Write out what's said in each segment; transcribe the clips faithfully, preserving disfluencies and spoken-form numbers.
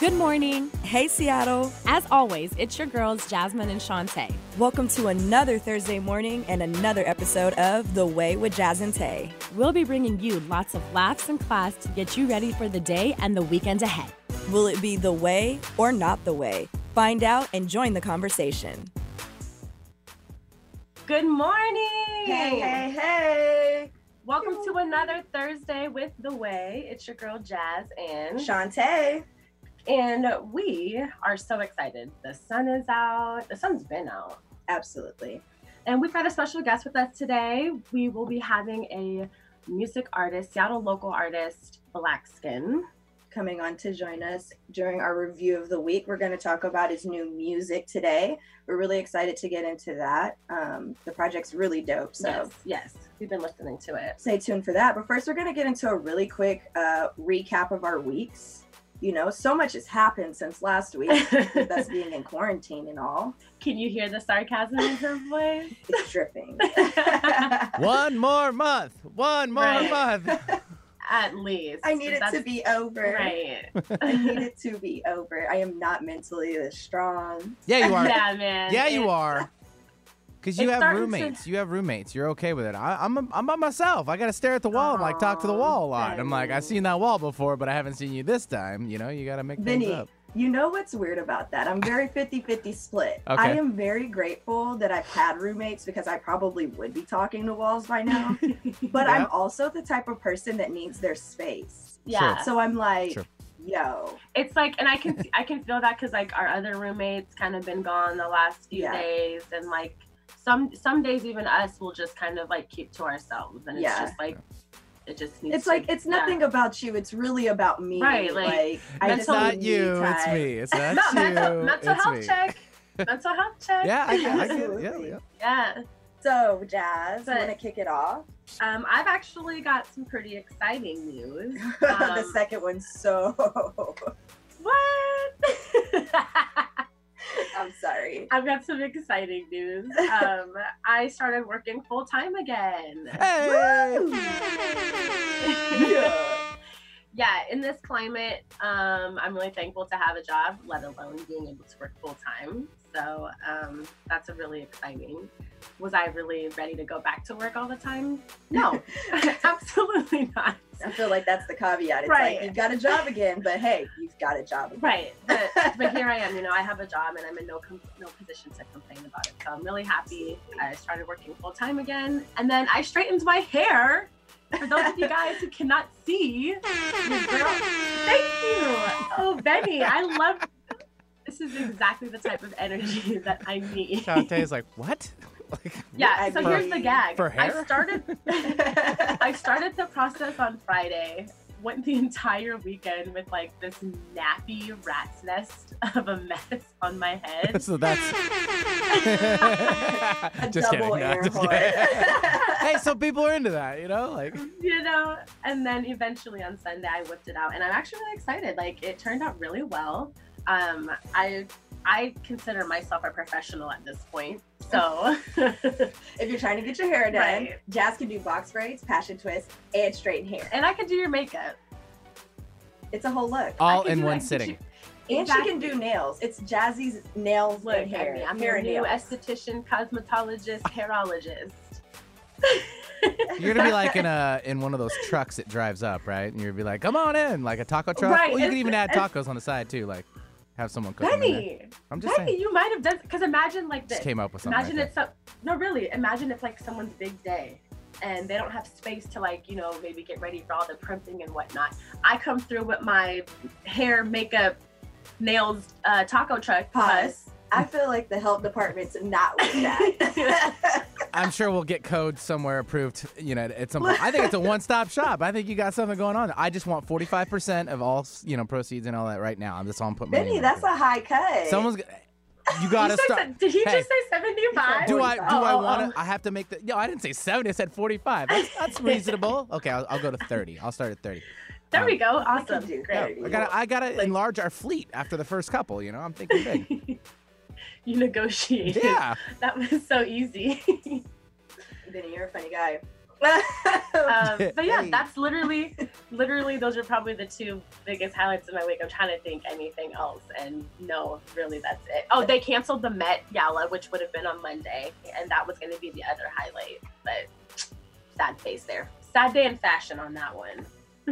Good morning. Hey, Seattle. As always, it's your girls, Jasmine and Shantae. Welcome to another Thursday morning and another episode of The Way with Jazz and Tay. We'll be bringing you lots of laughs and class to get you ready for the day and the weekend ahead. Will it be the way or not the way? Find out and join the conversation. Good morning. Hey, hey, hey. Welcome to another Thursday with The Way. It's your girl, Jazz and Shantae. And we are so excited. The sun is out. The sun's been out. Absolutely. And we've got a special guest with us today. We will be having a music artist, Seattle local artist, Black Skin, coming on to join us during our review of the week. We're going to talk about his new music today. We're really excited to get into that. Um, the project's really dope. So yes, yes, we've been listening to it. Stay tuned for that. But first, we're going to get into a really quick uh, recap of our weeks. You know, so much has happened since last week with us being in quarantine and all. Can you hear the sarcasm in her voice? It's dripping. One more month. One more Right. month. At least. I need it That's to be over. right. I need it to be over. I am not mentally this strong. Yeah, you are. Yeah, man. Yeah, you It- are. Because you It's have starting to- roommates. You have roommates. You're okay with it. I, I'm I'm by myself. I got to stare at the wall and like talk to the Aw, wall a lot. I'm like, I've Benny. seen that wall before, but I haven't seen you this time. You know, you got to make things Benny, up. you know what's weird about that? I'm very fifty-fifty split. Okay. I am very grateful that I've had roommates because I probably would be talking to walls by now. But Yeah. I'm also the type of person that needs their space. Yeah. So I'm like, Sure. yo. It's like, and I can I can feel that because like our other roommates kind of been gone the last few Yeah. days, and like some some days even us will just kind of like keep to ourselves, and it's Yeah. just like it just needs. It's to- like, it's yeah. nothing about you. It's really about me. Right, like, I It's just not need you. me It's time. me. It's not No, you. mental, mental it's health me. check. Mental health check. Yeah, I, get- I get it. Absolutely. Yeah, yeah. Yeah. So, Jazz, But- want to kick it off? Um, I've actually got some pretty exciting news. the Um, second one, so What? I'm sorry. I've got some exciting news. Um, I started working full time again. Hey. Yeah. Yeah, in this climate, um, I'm really thankful to have a job, let alone being able to work full time. So um, that's a really exciting. Was I really ready to go back to work all the time? No, absolutely not. I feel like that's the caveat. It's Right. like you've got a job again, but hey, you've got a job again. Right, but, but here I am. You know, I have a job and I'm in no com- no position to complain about it. So I'm really happy. I started working full time again, and then I straightened my hair. For those of you guys who cannot see, your girl, thank you. Oh, Benny, I love. This is exactly the type of energy that I need. Shantae's like, what? Like, Yeah, I so agree. here's the gag. For hair? I started I started the process on Friday, went the entire weekend with like this nappy rat's nest of a mess on my head. so that's A just double kidding. No, air just horn. kidding. Hey, some people are into that, you know, like You know, and then eventually on Sunday I whipped it out, and I'm actually really excited. Like it turned out really well. Um, I I consider myself a professional at this point, so If you're trying to get your hair done, Right. Jazz can do box braids, passion twist, and straighten hair. and I can do your makeup. It's a whole look. I all can in do one that. sting. And Exactly. she can do nails. It's Jazzy's nails Look and hair. at me. I'm hair a and new nails. esthetician, cosmetologist, hairologist. You're gonna be like in a in one of those trucks that drives up, right? And you're gonna be like, "Come on in," like a taco truck. Right, Well, you can it's- even add it's- tacos on the side too, like have someone cook them in there. Benny, I'm just Benny, saying. you might have done because imagine like this. Just came up with something. Imagine like it's some, no, really. Imagine it's like someone's big day, and they don't have space to like you know maybe get ready for all the primping and whatnot. I come through with my hair, makeup, nails, uh, taco truck. Pause. I feel like the health department's not with that. I'm sure we'll get code somewhere approved. You know, at some point. I think it's a one-stop shop. I think you got something going on. I just want forty-five percent of all you know proceeds and all that right now. I'm just on put my Benny, name that's out a high cut. there. Someone's. g- You gotta You said start. se- Did he Hey. just say seventy-five? Do I do Oh, I oh, want oh. to? I have to make the. No, I didn't say seventy. I said forty-five. That's, that's reasonable. Okay, I'll, I'll go to thirty. I'll start at thirty. There Um, we go. I Awesome. can do Great. thirty. I gotta I gotta Like- enlarge our fleet after the first couple. You know, I'm thinking big. You negotiated. Yeah. That was so easy. Benny, you're a funny guy. Um, but yeah, Hey. that's literally, literally, those are probably the two biggest highlights of my week. I'm trying to think anything else, and no, really, that's it. Oh, they canceled the Met Gala, which would have been on Monday, and that was going to be the other highlight. But sad face there. Sad day in fashion on that one.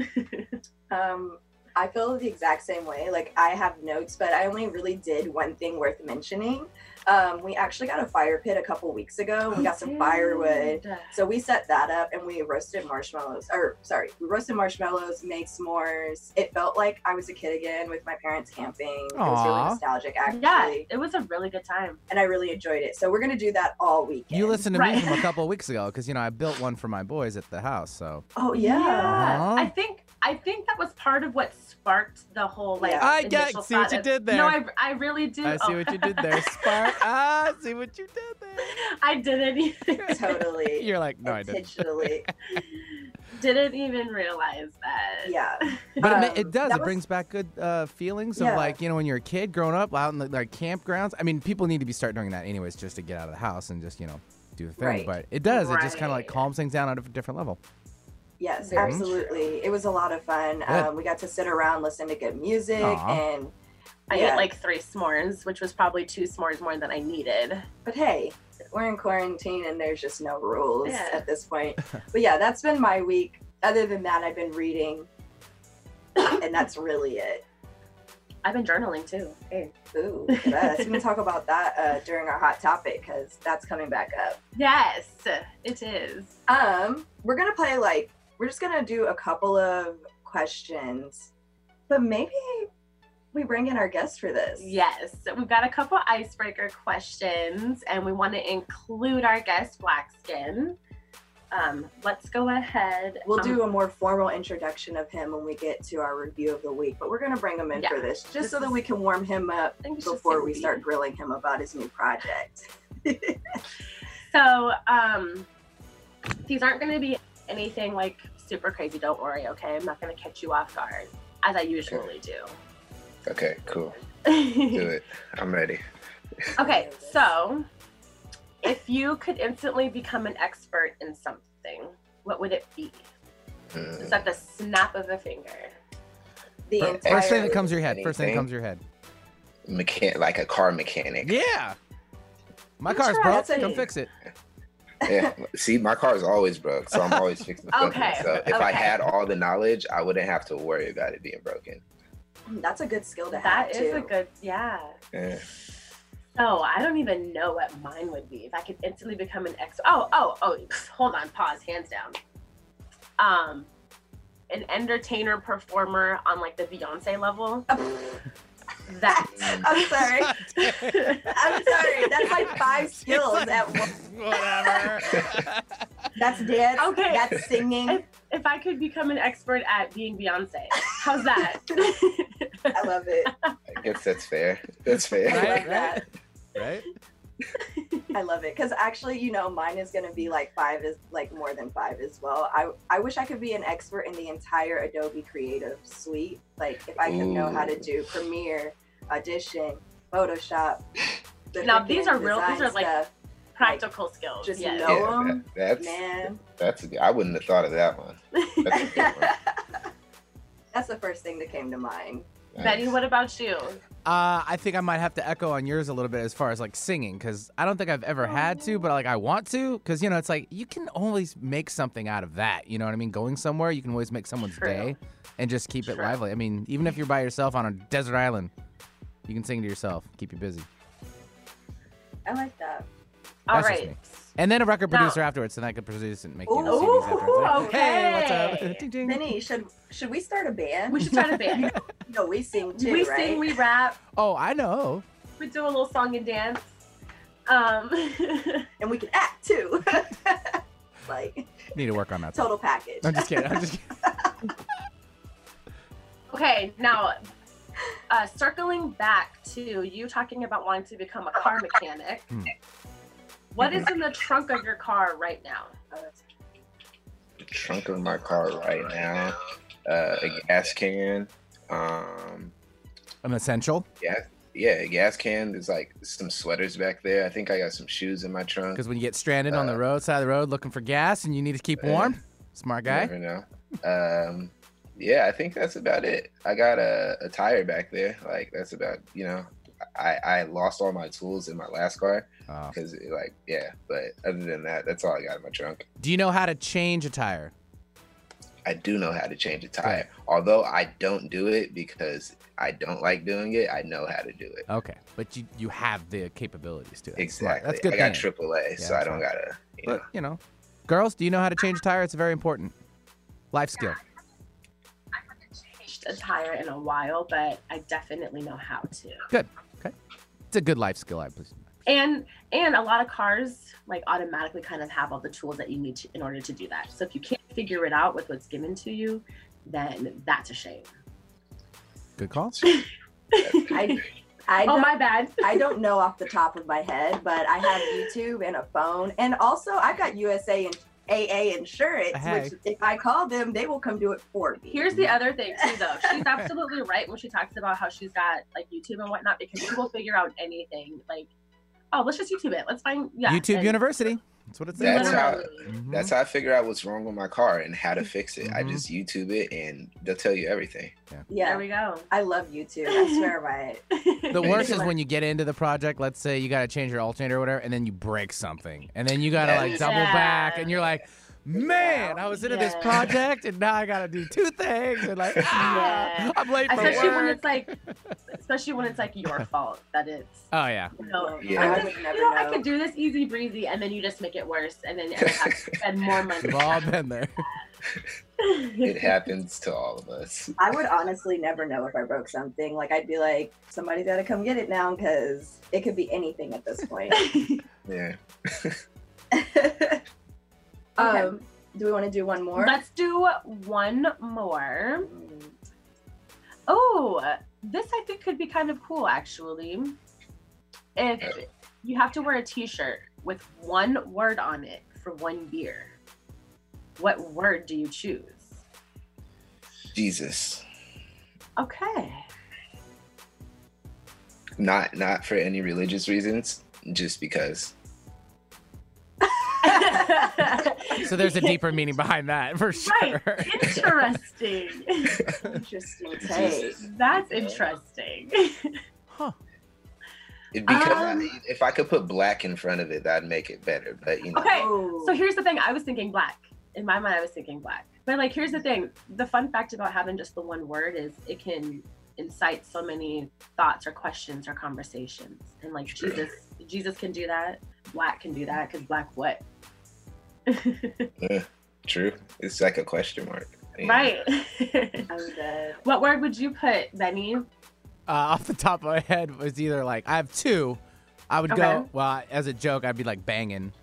Um, I feel the exact same way. Like, I have notes, but I only really did one thing worth mentioning. Um, we actually got a fire pit a couple weeks ago. We got some firewood. So we set that up and we roasted marshmallows. Or, sorry, we roasted marshmallows, made s'mores. It felt like I was a kid again with my parents camping. It was really Aw. nostalgic, actually. Yeah, it was a really good time. And I really enjoyed it. So we're going to do that all weekend. You listened to me Right. from a couple of weeks ago because, you know, I built one for my boys at the house. So Oh, yeah. Uh-huh. I think I think that was part of what sparked the whole like. Yeah. I get- initial see what thought you of- did there. No, I, I really do. I see Oh. what you did there, Spark. Ah, see what you did there. I didn't even Totally. You're like, no, I didn't. Intentionally. didn't even realize that. Yeah. But it, ma- Um, it does. that It was- brings back good uh, feelings of Yeah. like, you know, when you're a kid growing up out in the like campgrounds. I mean, people need to be start doing that anyways, just to get out of the house and just, you know, do the thing. Right. But it does. It just kind of like Right. calms things down at a different level. Yes, Very absolutely. It was a lot of fun. Good. Um, we got to sit around, listen to good music, Aw. and I yeah. ate like three s'mores, which was probably two s'mores more than I needed. But hey, we're in quarantine and there's just no rules Yeah. at this point. But yeah, that's been my week. Other than that, I've been reading, and that's really it. I've been journaling too. Hey. Ooh, look at us. We can talk about that uh, during our hot topic because that's coming back up. Yes, it is. Um, we're gonna play like we're just gonna do a couple of questions, but maybe we bring in our guest for this. Yes, so we've got a couple icebreaker questions, and we want to include our guest Blackskin. Um, let's go ahead. We'll um, do a more formal introduction of him when we get to our review of the week, but we're going to bring him in Yeah. for this just This so that is- we can warm him up I think it's just before gonna we be- start grilling him about his new project. So, um, these aren't going to be anything like super crazy. Don't worry, okay? I'm not going to catch you off guard, as I usually do. Okay, cool. Do it. I'm ready. Okay, so if you could instantly become an expert in something, what would it be? Mm, Just at the snap of a finger. The Fir- entire First thing that comes to your head. First thing that Anything? comes to your head. mechan- like a car mechanic. Yeah. My That's car's right, broke. that's Come it. fix it. Yeah. See, my car is always broke, so I'm always fixing something. Okay, So if I okay. had all the knowledge, I wouldn't have to worry about it being broken. That's a good skill to have That too. is a good, yeah. Yeah. So I don't even know what mine would be if I could instantly become an expert. Oh, oh, oh! Hold on, pause. Hands down. Um, an entertainer performer on like the Beyonce level. That. I'm sorry. I'm sorry. That's like five skills It's like- at once. Whatever. That's dance. Okay. That's singing. If I could become an expert at being Beyonce, how's that? I love it. I guess that's fair. That's fair. I Right, love that. Right? I love it because actually, you know, mine is gonna be like five is like more than five as well. I I wish I could be an expert in the entire Adobe Creative Suite. Like if I could know how to Ooh. do Premiere, Audition, Photoshop. the Now, these freaking are real- these design are, like, stuff. Practical skills. Just yes. know- Yeah, them, that- that's Man, that's. I wouldn't have thought of that one. That's a good one. that's the first thing that came to mind. Betty, Nice. what about you? Uh, I think I might have to echo on yours a little bit as far as like singing, because I don't think I've ever had to, but like I want to, because you know it's like you can always make something out of that. You know what I mean? Going somewhere, you can always make someone's True. day, and just keep it True. lively. I mean, even if you're by yourself on a desert island, you can sing to yourself, keep you busy. I like that. All That's just right. me. And then a record Now- producer afterwards, and I could produce it and make you know, Ooh, C Ds afterwards. Like, hey, what's okay. up? Ding, ding. Vinny, should should we start a band? We should start a band. No, we sing too, we right? sing, we rap, Oh, I know. we do a little song and dance. Um, and we can act too. Like Need to work on that. total package. I'm just kidding. I'm just kidding. okay, now uh, circling back to you talking about wanting to become a car mechanic. Hmm. What is in the trunk of your car right now? The trunk of my car right now. Uh, a gas can. Um, An essential. gas. yeah, gas can. There's like some sweaters back there. I think I got some shoes in my trunk. Because when you get stranded uh, on the road side of the road looking for gas and you need to keep warm, yeah. Smart guy. You never know. Um, yeah, I think that's about it. I got a, a tire back there. Like that's about, you know, I, I lost all my tools in my last car because oh. like, yeah, but other than that, that's all I got in my trunk. Do you know how to change a tire? I do know how to change a tire. Okay. Although I don't do it because I don't like doing it, I know how to do it. Okay, but you, you have the capabilities to it. Exactly. That's good. I got triple A, yeah, so I don't right. gotta. You but know. you know, girls, do you know how to change a tire? It's very important life skill. I haven't changed a tire in a while, but I definitely know how to. Good. Okay, it's a good life skill, I believe. And and a lot of cars like automatically kind of have all the tools that you need to, in order to do that. So if you can't figure it out with what's given to you, then that's a shame. Good call. I, I oh my bad. I don't know off the top of my head, but I have YouTube and a phone, and also I've got U S A and A A insurance, hey. which if I call them, they will come do it for me. Here's the other thing too, though. She's absolutely right when she talks about how she's got like YouTube and whatnot, because she will figure out anything. Like, oh, let's just YouTube it. Let's find yeah. YouTube and, University. That's what it's. That's how. Mm-hmm. That's how I figure out what's wrong with my car and how to fix it. Mm-hmm. I just YouTube it and they'll tell you everything. Yeah. yeah. There we go. I love YouTube. I swear by it. The worst is when you get into the project. Let's say you got to change your alternator or whatever, and then you break something, and then you got to like double yeah. back, and you're like, man, I was into yeah. this project, and now I got to do two things, and like, ah, yeah. I'm late for especially work. when it's like, especially when it's like your fault that it's. Oh yeah. You know, yeah. I, just, you know, know, I could do this easy breezy, and then you just make it worse, and then you have to spend more money. We've all been there. It happens to all of us. I would honestly never know if I broke something. Like I'd be like, somebody's got to come get it now, because it could be anything at this point. Yeah. Okay. Um, do we want to do one more? Let's do one more. Oh, this I think could be kind of cool, actually. If you have to wear a t-shirt with one word on it for one year, what word do you choose? Jesus. Okay. Not not for any religious reasons, just because. So there's a deeper meaning behind that, for sure. Right. Interesting. Interesting take. That's interesting. Huh. Because um, I, if I could put black in front of it, that'd make it better. But you know. Okay. So here's the thing. I was thinking black. In my mind, I was thinking black. But like, here's the thing. The fun fact about having just the one word is it can incite so many thoughts or questions or conversations. And like True. Jesus, Jesus can do that. Black can do that, because black what? Yeah, true. It's like a question mark. Yeah. Right. I'm dead. What word would you put, Benny? Uh, off the top of my head was either like, I have two. I would okay. go, well, as a joke, I'd be like banging.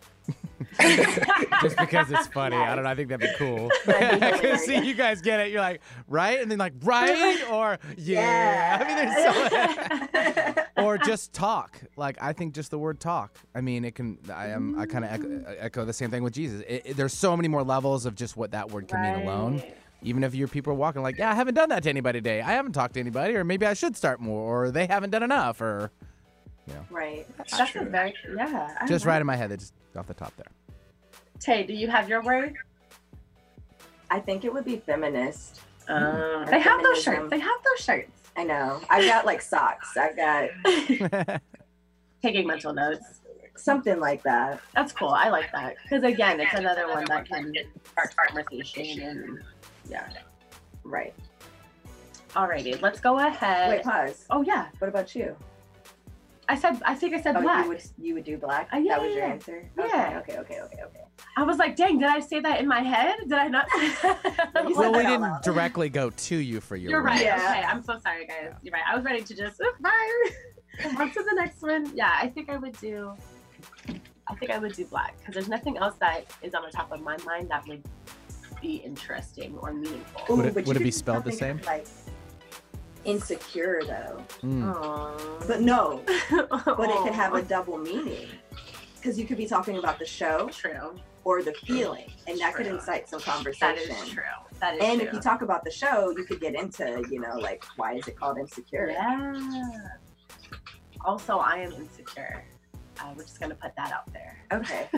Just because it's funny. Nice. I don't know. I think that'd be cool. Because see, you guys get it. You're like, right? And then like, right? Or yeah. yeah. I mean, there's so or just talk. Like, I think just the word talk. I mean, it can, I am, I kind of echo, echo the same thing with Jesus. It, it, there's so many more levels of just what that word can right. mean alone. Even if your people are walking like, yeah, I haven't done that to anybody today. I haven't talked to anybody, or maybe I should start more, or they haven't done enough, or, you know. Right. That's, That's a very, yeah. I just right in my head. It's just off the top there. Tay, do you have your word? I think it would be feminist. Uh, they have those shirts. They have those shirts. I know. I've got like socks. I've got taking mental notes. Something like that. That's cool. I like that. Because again, it's another one that can spark conversation and yeah. Right. Alrighty, let's go ahead. Wait, pause. Oh yeah. What about you? I said, I think I said oh, black. You would, you would do black? Uh, yeah, that was your yeah. answer? Yeah. Okay, okay, okay, okay. I was like, dang, did I say that in my head? Did I not say that? Well, we didn't loud. directly go to you for your You're right. Yeah. Okay, I'm so sorry, guys. You're right. I was ready to just, bye. On to the next one. Yeah, I think I would do, I think I would do black. Because there's nothing else that is on the top of my mind that would be interesting or meaningful. Ooh, would it, would it be spelled the same? Like, insecure though. Mm. But no, but it could have a double meaning, because you could be talking about the show true or the feeling, and that true. could incite some conversation. That is true. That is and true. if you talk about the show, you could get into, you know, like, why is it called Insecure? Yeah. Also, I am insecure. Uh, we're just gonna put that out there. Okay.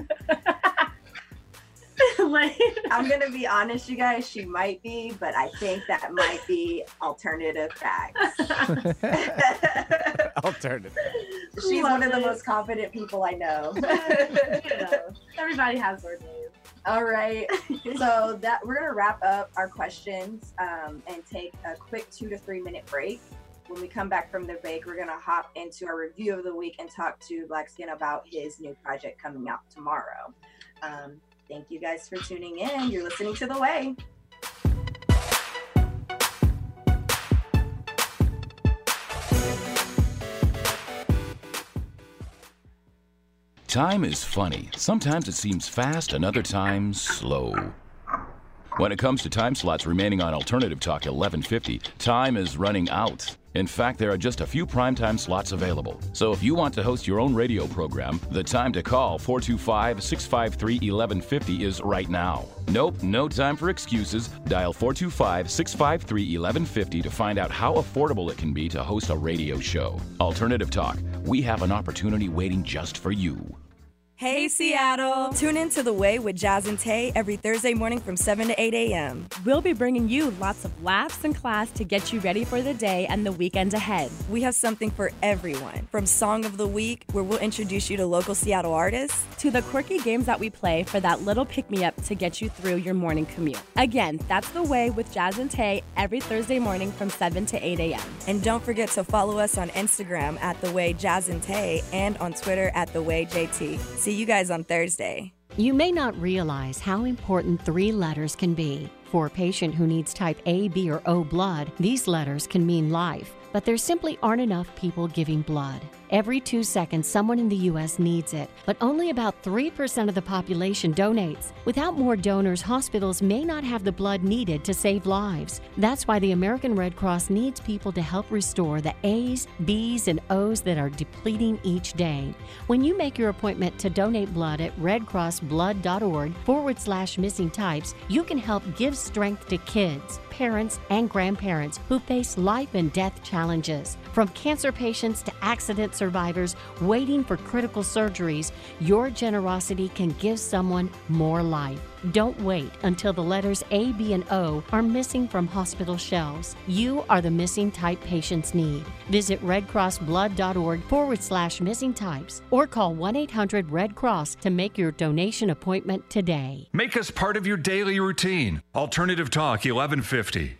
Like, I'm gonna be honest, you guys. She might be, but I think that might be alternative facts. Alternative. She's Love one of the it. most confident people I know. You know, everybody has their days. All right. So that we're gonna wrap up our questions um, and take a quick two to three minute break. When we come back from the break, we're gonna hop into our review of the week and talk to Black Skin about his new project coming out tomorrow. Um, thank you guys for tuning in. You're listening to The Way. Time is funny. Sometimes it seems fast and other times slow. When it comes to time slots remaining on Alternative Talk eleven fifty, time is running out. In fact, there are just a few primetime slots available. So if you want to host your own radio program, the time to call four two five, six five three, eleven fifty is right now. Nope, no time for excuses. Dial four two five, six five three, eleven fifty to find out how affordable it can be to host a radio show. Alternative Talk, we have an opportunity waiting just for you. Hey, Seattle! Tune in to The Way with Jazz and Tay every Thursday morning from seven to eight a.m. We'll be bringing you lots of laughs and class to get you ready for the day and the weekend ahead. We have something for everyone, from Song of the Week, where we'll introduce you to local Seattle artists, to the quirky games that we play for that little pick-me-up to get you through your morning commute. Again, that's The Way with Jazz and Tay every Thursday morning from seven to eight a.m. And don't forget to follow us on Instagram at The Way Jazz and Tay and on Twitter at The Way J T. See you guys on Thursday. You may not realize how important three letters can be. For a patient who needs type A, B, or O blood, these letters can mean life, but there simply aren't enough people giving blood. Every two seconds, someone in the U S needs it, but only about three percent of the population donates. Without more donors, hospitals may not have the blood needed to save lives. That's why the American Red Cross needs people to help restore the A's, B's, and O's that are depleting each day. When you make your appointment to donate blood at redcrossblood.org forward slash missing types, you can help give strength to kids, parents, and grandparents who face life and death challenges. From cancer patients to accident survivors waiting for critical surgeries, your generosity can give someone more life. Don't wait until the letters A, B, and O are missing from hospital shelves. You are the missing type patients need. Visit redcrossblood.org forward slash missing types or call one eight hundred red cross to make your donation appointment today. Make us part of your daily routine. Alternative Talk eleven fifty.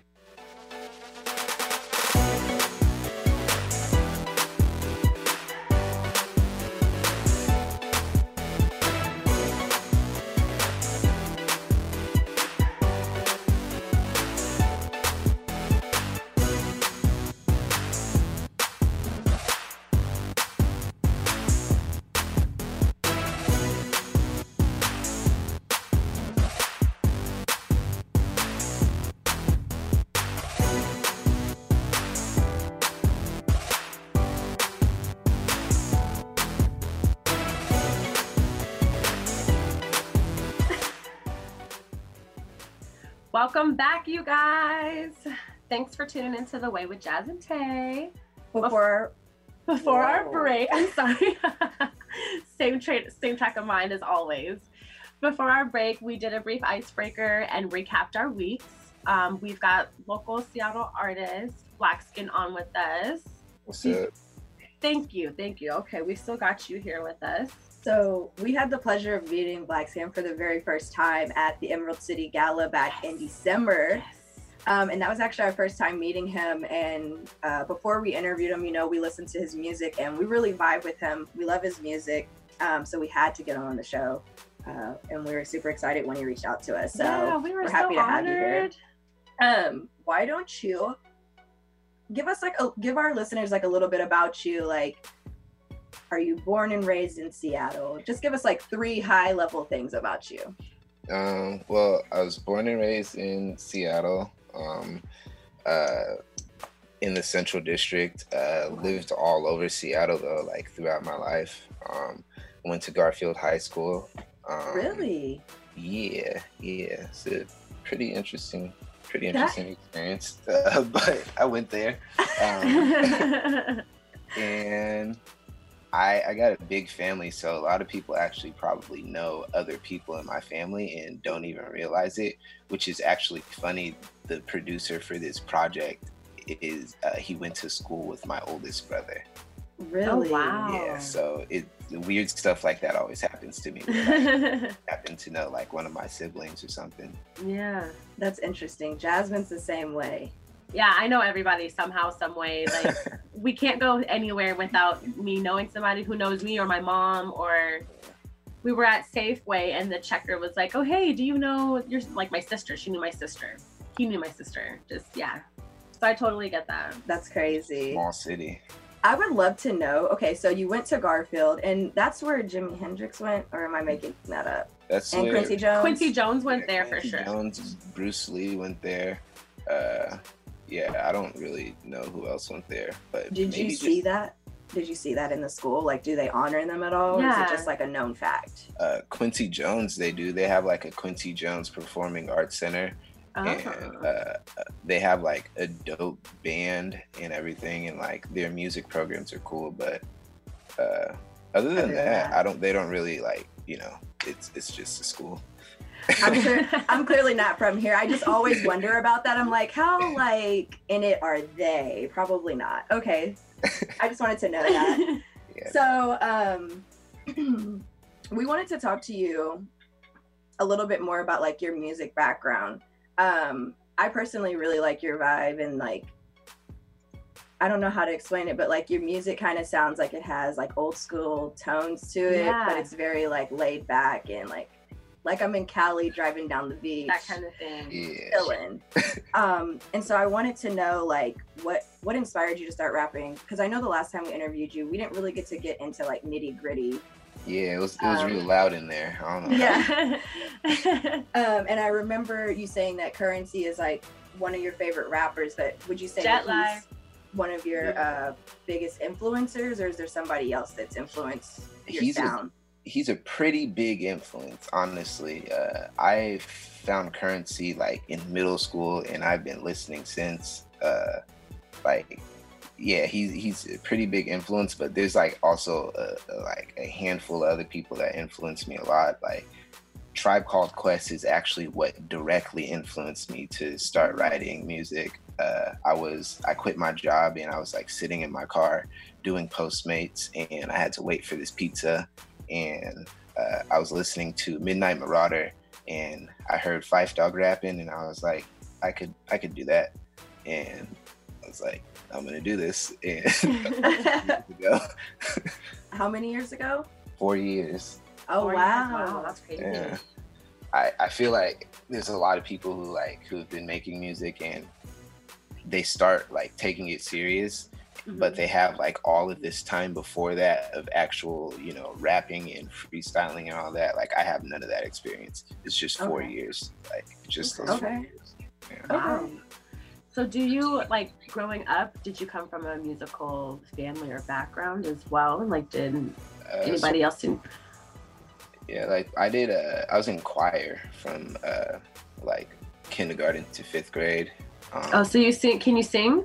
Welcome back, you guys. Thanks for tuning into The Way with Jazz and Tay. Before, before our Whoa. break, I'm sorry. same, tra- same track of mind as always. Before our break, we did a brief icebreaker and recapped our weeks. Um, we've got local Seattle artist Black Skin on with us. What's up? Thank you, thank you. Okay, we still got you here with us. So we had the pleasure of meeting Black Skin for the very first time at the Emerald City Gala back in December. Um, and that was actually our first time meeting him. And uh, before we interviewed him, you know, we listened to his music and we really vibe with him. We love his music. Um, so we had to get him on the show. Uh, and we were super excited when he reached out to us. So yeah, we were we're so happy to honored. have you here. Um, why don't you give us like, a, give our listeners like a little bit about you, like, are you born and raised in Seattle? Just give us like three high level things about you. Um, well, I was born and raised in Seattle, um, uh, in the Central District. Uh, lived all over Seattle though, like throughout my life. Um, went to Garfield High School. Um, Really? Yeah, yeah. It's a pretty interesting, pretty interesting that... experience. Uh, but I went there, um, and I, I got a big family, so a lot of people actually probably know other people in my family and don't even realize it, which is actually funny. The producer for this project is uh, he went to school with my oldest brother. Really? Oh, wow. Yeah, so it weird stuff like that always happens to me. Where I happen to know like one of my siblings or something. Yeah. That's interesting. Jasmine's the same way. Yeah, I know everybody somehow, some way. Like, we can't go anywhere without me knowing somebody who knows me or my mom. Or we were at Safeway and the checker was like, "Oh, hey, do you know your like my sister?" She knew my sister. He knew my sister. Just yeah. So I totally get that. That's crazy. Small city. I would love to know. Okay, so you went to Garfield, and that's where Jimi Hendrix went, or am I making that up? That's and where Quincy Jones. Quincy Jones went yeah, there Quincy for sure. Jones, Bruce Lee went there. Uh, yeah, I don't really know who else went there, but did you see just, that? Did you see that in the school? Like, do they honor them at all? Yeah. Or is it just like a known fact? Uh, Quincy Jones, they do. They have like a Quincy Jones Performing Arts Center. Oh. And uh, they have like a dope band and everything, and like their music programs are cool. But uh, other than Other than that, that. I don't. They don't really like. You know, it's it's just a school. I'm, clear, I'm clearly not from here. I just always wonder about that. I'm like, how like in it are they? Probably not. Okay, I just wanted to know that. Yeah. So um, we wanted to talk to you a little bit more about like your music background. Um, I personally really like your vibe, and like, I don't know how to explain it, but like your music kind of sounds like it has like old school tones to it, Yeah. but it's very like laid back and like, like I'm in Cali driving down the beach, That kind of thing. Yeah. chilling. um, and so I wanted to know like what what inspired you to start rapping? Because I know the last time we interviewed you, we didn't really get to get into like nitty gritty. Yeah, it was it was Um, real loud in there. I don't know. Yeah. um, and I remember you saying that Currency is like one of your favorite rappers, but would you say Jet that lag. he's one of your uh, biggest influencers, or is there somebody else that's influenced your He's a- sound? He's a pretty big influence, honestly. Uh, I found Currency like in middle school, and I've been listening since. Uh, like, yeah, he's he's a pretty big influence. But there's like also a, a, like a handful of other people that influence me a lot. Like, Tribe Called Quest is actually what directly influenced me to start writing music. Uh, I was I quit my job, and I was like sitting in my car doing Postmates, and I had to wait for this pizza. And uh, I was listening to Midnight Marauder, and I heard Phife Dawg rapping, and I was like, I could I could do that. And I was like, I'm gonna do this. And ago, How many years ago? four years. Oh Four years, wow. wow, that's crazy. Yeah. I, I feel like there's a lot of people who like who have been making music, and they start like taking it serious, but they have like all of this time before that of actual, you know, rapping and freestyling and all that. Like, I have none of that experience. It's just four Okay. years, like just those Okay. four years. Yeah. Wow. So do you, like, growing up, did you come from a musical family or background as well? And like, did Uh, so- anybody else do? yeah, like I did. Uh, I was in choir from uh, like kindergarten to fifth grade. Um, Oh, so you sing? Can you sing?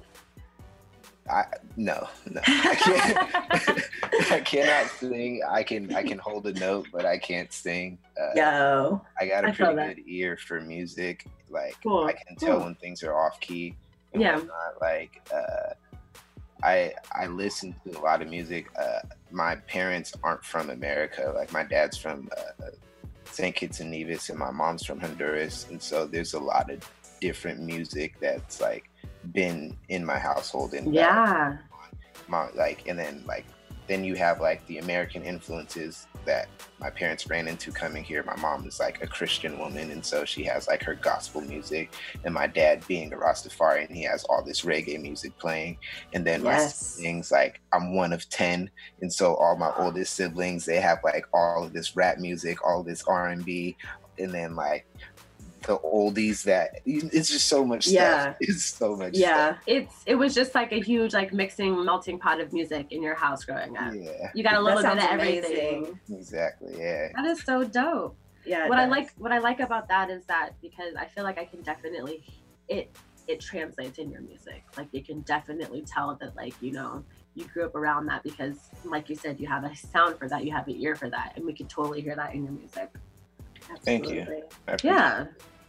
I no, no, I can't. I cannot sing. I can I can hold a note, but I can't sing. Uh, Yo. I got a I feel pretty that. good ear for music. Like, Cool, I can tell cool. when things are off key and Yeah. whatnot. Like, uh, I I listen to a lot of music. Uh, my parents aren't from America. Like, my dad's from uh, Saint Kitts and Nevis, and my mom's from Honduras. And so there's a lot of different music that's like been in my household. And Yeah. my like and then like then you have like the American influences that my parents ran into coming here. My mom is like a Christian woman, and so she has like her gospel music, and my dad being a Rastafarian, he has all this reggae music playing. And then my Yes. siblings, like I'm one of ten, and so all my oldest siblings, they have like all of this rap music, all this R and B, and then like the oldies that it's just so much Yeah. stuff. It's so much Yeah. It's it was just like a huge like mixing melting pot of music in your house growing stuff. up. Yeah, You got a little That bit of sounds everything. amazing. exactly. Yeah. That is so dope. Yeah. it What I does. like what I like about that is that because I feel like I can definitely it it translates in your music. Like you can definitely tell that like, you know, you grew up around that because, like you said, you have a sound for that, you have an ear for that, and we can totally hear that in your music. Thank you. Yeah.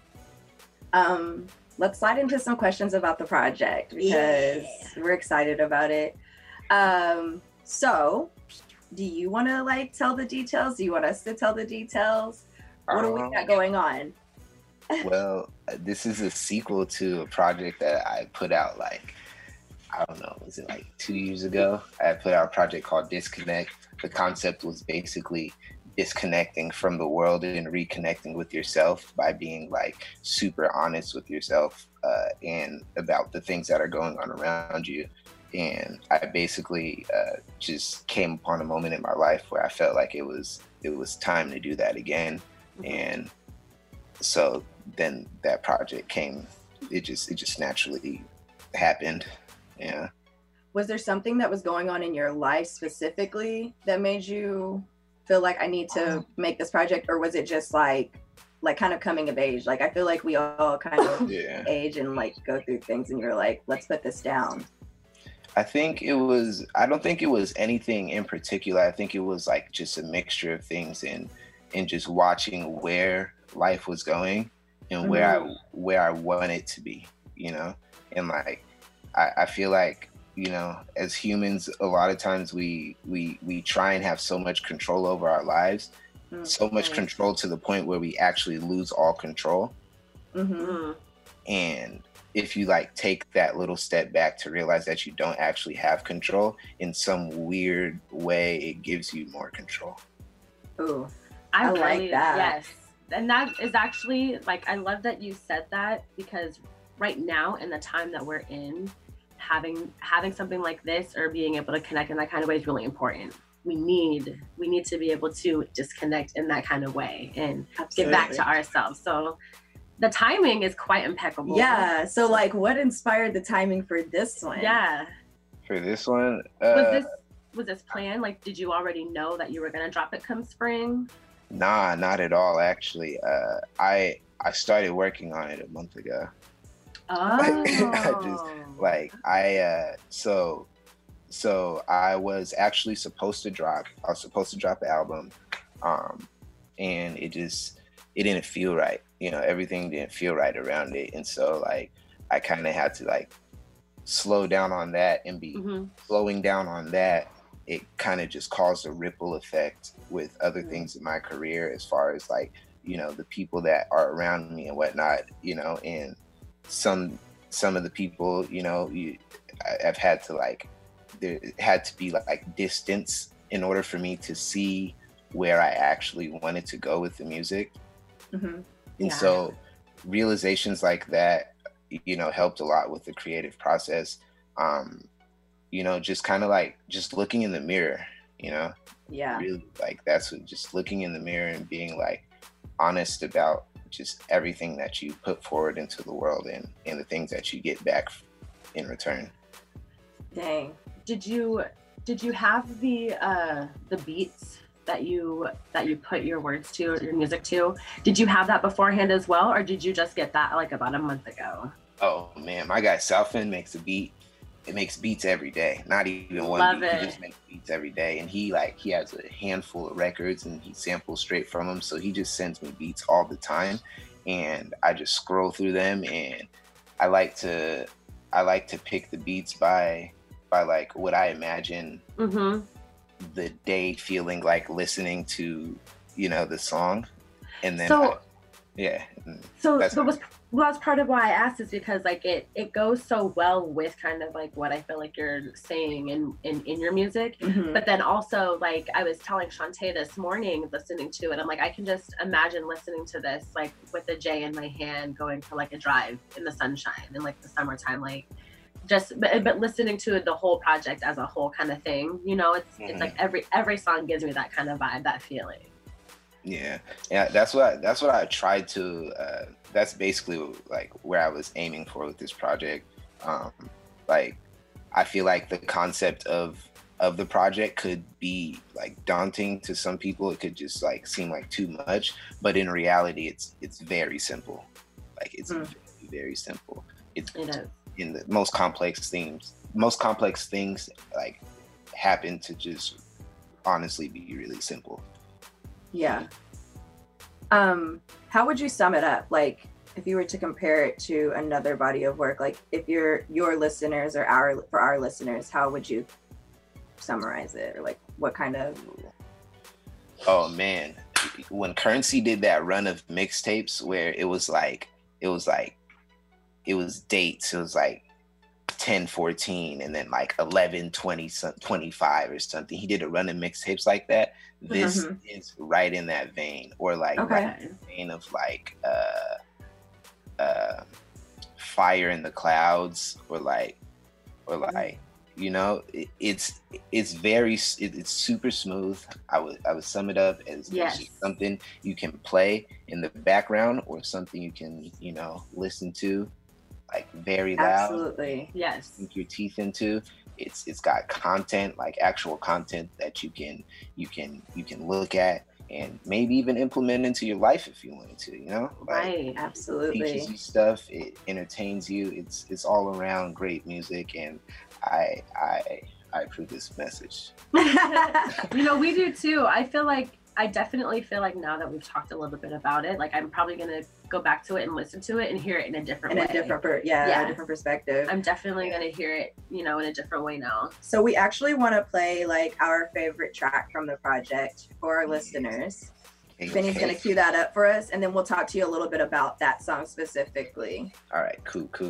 Um, let's slide into some questions about the project because yeah. we're excited about it. Um, so, do you want to like tell the details? Do you want us to tell the details? What um, do we got going on? Well, this is a sequel to a project that I put out like, I don't know, was it like two years ago? I put out a project called Disconnect. The concept was basically disconnecting from the world and reconnecting with yourself by being like super honest with yourself uh, and about the things that are going on around you. And I basically uh, just came upon a moment in my life where I felt like it was it was time to do that again. Mm-hmm. And so then that project came, it just it just naturally happened. Yeah. Was there something that was going on in your life specifically that made you feel like I need to make this project, or was it just like like kind of coming of age? Like I feel like we all kind of yeah. age and like go through things and you're like, let's put this down. I think it was, I don't think it was anything in particular. I think it was like just a mixture of things and and just watching where life was going and mm-hmm. where I where I want it to be, you know? And like I, I feel like, you know, as humans, a lot of times we we we try and have so much control over our lives, mm-hmm. so much control to the point where we actually lose all control. Mm-hmm. And if you like take that little step back to realize that you don't actually have control, in some weird way, it gives you more control. Ooh, I, I really, like that. Yes. And that is actually like, I love that you said that, because right now in the time that we're in, having having something like this or being able to connect in that kind of way is really important. We need we need to be able to disconnect in that kind of way and Absolutely. Get back to ourselves. So the timing is quite impeccable. Yeah. So like what inspired the timing for this one? Yeah. For this one, uh, was this was this planned? Like, did you already know that you were gonna drop it come spring? Nah, not at all. Actually, uh, I I started working on it a month ago. Oh. I just like I uh so so I was actually supposed to drop I was supposed to drop an album um and it just it didn't feel right, you know, everything didn't feel right around it, and so like I kind of had to like slow down on that and be mm-hmm. slowing down on that. It kind of just caused a ripple effect with other mm-hmm. things in my career, as far as like, you know, the people that are around me and whatnot, you know, and some some of the people, you know, you, I, I've had to like, there had to be like, like distance in order for me to see where I actually wanted to go with the music. Mm-hmm. And yeah. so realizations like that, you know, helped a lot with the creative process. Um, you know, just kind of like just looking in the mirror, you know, yeah, really like that's what, just looking in the mirror and being like honest about just everything that you put forward into the world and, and the things that you get back in return. Dang. Did you did you have the uh, the beats that you that you put your words to, your music to? Did you have that beforehand as well, or did you just get that like about a month ago? Oh man, my guy Southend makes a beat. It makes beats every day. Not even one Love beat. It. He just makes beats every day. And he like he has a handful of records and he samples straight from them. So he just sends me beats all the time. And I just scroll through them, and I like to I like to pick the beats by by like what I imagine mm-hmm. the day feeling like listening to, you know, the song. And then so, I, yeah. So that was well, that's part of why I asked, is because like it it goes so well with kind of like what I feel like you're saying in in, in your music. Mm-hmm. But then also like I was telling Shantae this morning, listening to it, I'm like, I can just imagine listening to this like with a J in my hand, going for like a drive in the sunshine in like the summertime, like just but, but listening to the whole project as a whole kind of thing, you know. It's mm-hmm. it's like every every song gives me that kind of vibe, that feeling. Yeah, yeah, that's what I, that's what I tried to. Uh, that's basically like where I was aiming for with this project. Um, like, I feel like the concept of of the project could be like daunting to some people. It could just like seem like too much, but in reality, it's it's very simple. Like it's mm. very, very simple. It's it is. in the most complex themes, most complex things like happened to just honestly be really simple. Yeah. Um, how would you sum it up? Like, if you were to compare it to another body of work, like if you're your listeners or our for our listeners, how would you summarize it? Or like what kind of? Oh man, when Currency did that run of mixtapes where it was like it was like it was dates, it was like ten fourteen and then like eleven twenty twenty-five or something. He did a run of mixtapes like that. This mm-hmm. is right in that vein, or like okay. right in the vein of like uh uh Fire in the Clouds, or like or like you know it, it's it's very it, it's super smooth. I would I would sum it up as yes. something you can play in the background or something you can, you know, listen to like very loud. Absolutely. Yes. Sink your teeth into. It's it's got content, like actual content that you can you can you can look at and maybe even implement into your life if you wanted to, you know? Like, right, absolutely. It teaches you stuff, it entertains you. It's it's all around great music, and I I I approve this message. You know, we do too. I feel like I definitely feel like now that we've talked a little bit about it, like I'm probably gonna go back to it and listen to it and hear it in a different in way. a different per- yeah, yeah, a different perspective. I'm definitely gonna hear it, you know, in a different way now. So we actually want to play like our favorite track from the project for our listeners. Okay. Benny's gonna cue that up for us, and then we'll talk to you a little bit about that song specifically. All right, cool, cool.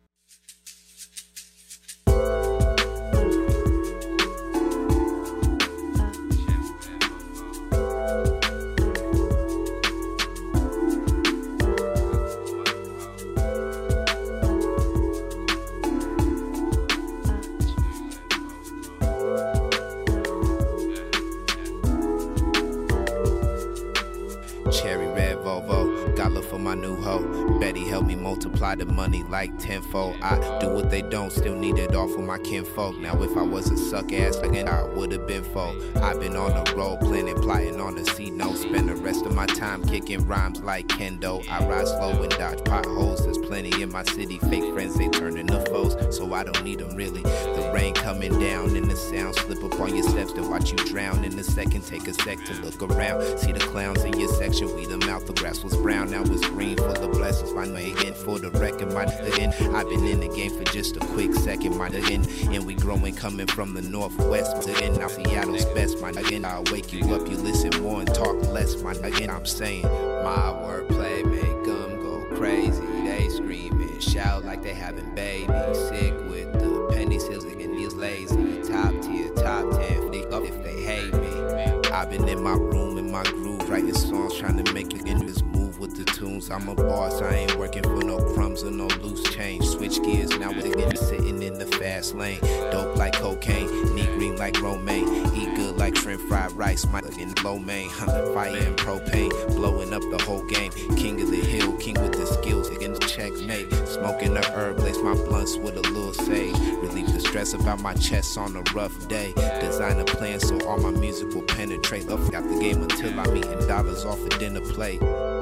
My new hoe, Betty helped me multiply the money like tenfold. I do what they don't, still need it all for my kinfolk. Now if I was a suck ass again, I would have been full. I've been on the road, planning, plotting on the C note. Spend the rest of my time kicking rhymes like kendo. I ride slow and dodge potholes. There's plenty in my city, fake friends they turn into foes, so I don't need them really. The rain coming down and the sound slip up on your steps to watch you drown. In a second, take a sec to look around. See the clowns in your section, weed them out. The grass was brown, now it's green, full of blessings. My again for the record, my again. I've been in the game for just a quick second, my again. And we growing coming from the northwest. Again, now Seattle's best, my again. I'll wake you up, you listen more and talk less, my again. I'm saying my wordplay make them go crazy. They screaming, shout like they having babies. Sick with the penny sales again, these lazy. Top tier, top ten, if they hate me. I've been in my room, in my groove, writing songs, trying to make it in this move with the tunes. I'm a boss, I ain't working for no crumbs or no loose change. Switch gears, now we're again sitting in the fast lane. Dope like cocaine, need green like romaine. Eat good like shrimp fried rice, my in low main. Huh, fire and propane, blowing up the whole game. King of the hill, king with the skills, against checkmate. Smoking the herb, lace my blunts with a little sage. Relieve the stress about my chest on a rough day. Design a plan so all my music will penetrate. Love got the game until I'm eating dollars off a dinner plate.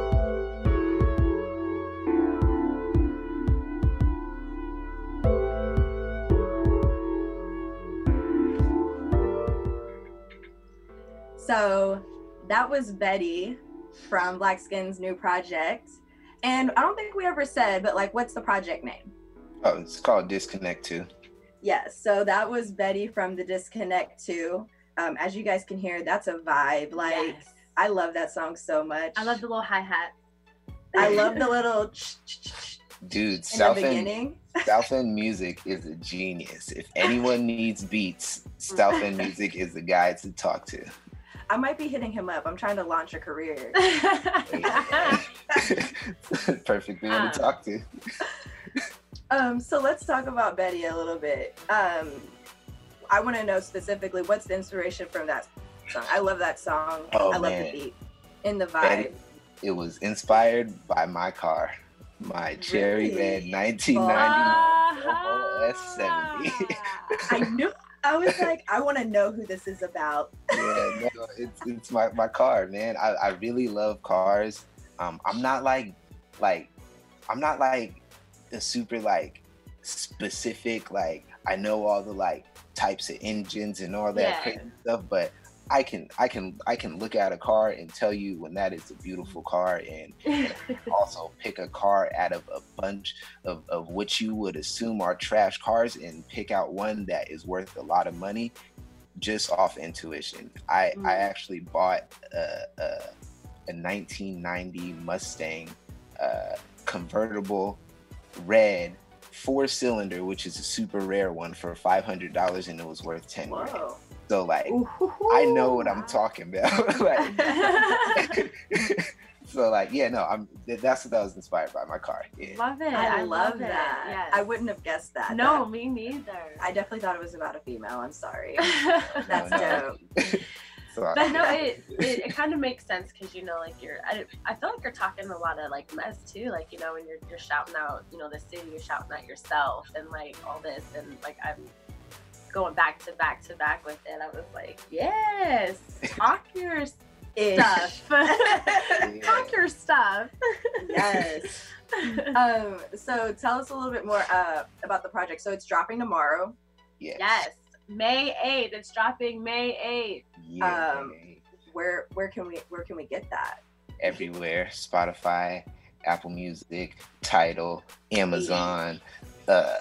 So that was Betty from Black Skin's new project. And I don't think we ever said, but like, what's the project name? Oh, it's called Disconnect two. Yes, so that was Betty from the Disconnect two. Um, as you guys can hear, that's a vibe. Like, yes. I love that song so much. I love the little hi-hat. I love the little dude, South End, South End Music is a genius. If anyone needs beats, South End Music is the guy to talk to. I might be hitting him up. I'm trying to launch a career. Perfect man um, to talk to. Um, so let's talk about Betty a little bit. Um, I want to know specifically what's the inspiration from that song. I love that song. Oh, I love man. the beat and the vibe. Betty, it was inspired by my car, my cherry really? red nineteen ninety Volvo S seventy. I knew. I was like, I want to know who this is about. Yeah, no, it's it's my, my car, man. I, I really love cars. Um, I'm not like like I'm not like the super like specific like I know all the like types of engines and all that Yeah. crazy stuff, but I can I can I can look at a car and tell you when that is a beautiful car, and, and also pick a car out of a bunch of, of what you would assume are trash cars and pick out one that is worth a lot of money just off intuition. I, Mm. I actually bought a, a, a nineteen ninety Mustang uh, convertible red four cylinder, which is a super rare one, for five hundred dollars, and it was worth ten grand. Whoa. So like, Ooh. I know what I'm talking about. Like, so like, yeah, no, I'm. That's what I was inspired by, my car. Yeah. Love it. I, love, it. that. Yes. I wouldn't have guessed that. No, That- me neither. I definitely thought it was about a female. I'm sorry. No, That's no. dope. So, But no, yeah. it, it, it kind of makes sense because, you know, like you're, I, I feel like you're talking a lot of like mess too. Like, you know, when you're, you're shouting out, you know, the city, you're shouting at yourself and like all this. And like, I'm going back to back to back with it. I was like, yes, talk your stuff. Talk your stuff. Yes. um, so tell us a little bit more uh, about the project. So it's dropping tomorrow. Yes. Yes. May eighth. It's dropping May eighth. Yeah. Um, where where can we where can we get that? Everywhere. Spotify, Apple Music, Tidal, Amazon, uh,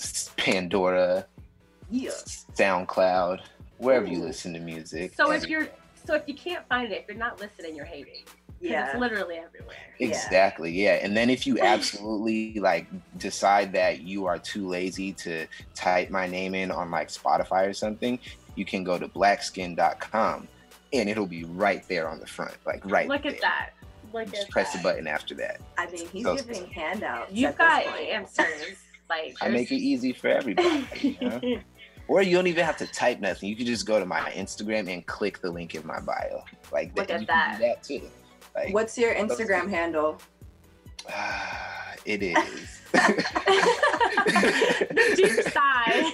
Pandora, Yeah. SoundCloud, wherever you Ooh. listen to music. So if Every- you're, so if you can't find it, if you're not listening, you're hating. 'Cause Yeah. It's literally everywhere. Exactly, yeah. And then if you absolutely like decide that you are too lazy to type my name in on like Spotify or something, you can go to black skin dot com and it'll be right there on the front, like right Look there. at that. Look Just at press that. the button after that. I mean, he's So- giving handouts. You've at got this point. answers. Like I make it easy for everybody. You know? Or you don't even have to type nothing. You can just go to my Instagram and click the link in my bio. Like Look that, at you that. can do that too. Like, What's your Instagram handle? ah, it is. Deep sigh.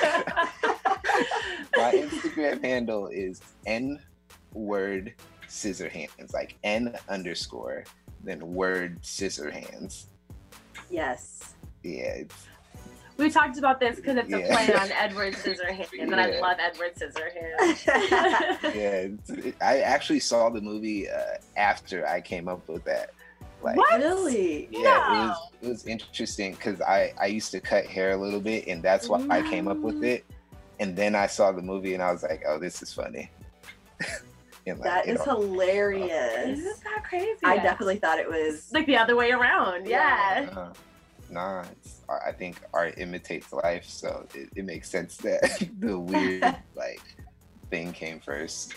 My Instagram handle is N word scissor hands, like N underscore, then word scissor hands. Yes. Yeah, it's, We talked about this because it's a Yeah. play on Edward Scissorhands, and I Yeah. love Edward Scissorhands. yeah. It's, it, I actually saw the movie uh, after I came up with that. Like, What? Really? yeah, it was it was interesting because I I used to cut hair a little bit, and that's why I came up with it. And then I saw the movie, and I was like, oh, this is funny. And, like, That it is all- hilarious. Isn't that crazy? I definitely thought it was. like the other way around. Yeah. Uh, nah, it's, I think art imitates life, so it, it makes sense that the weird like thing came first.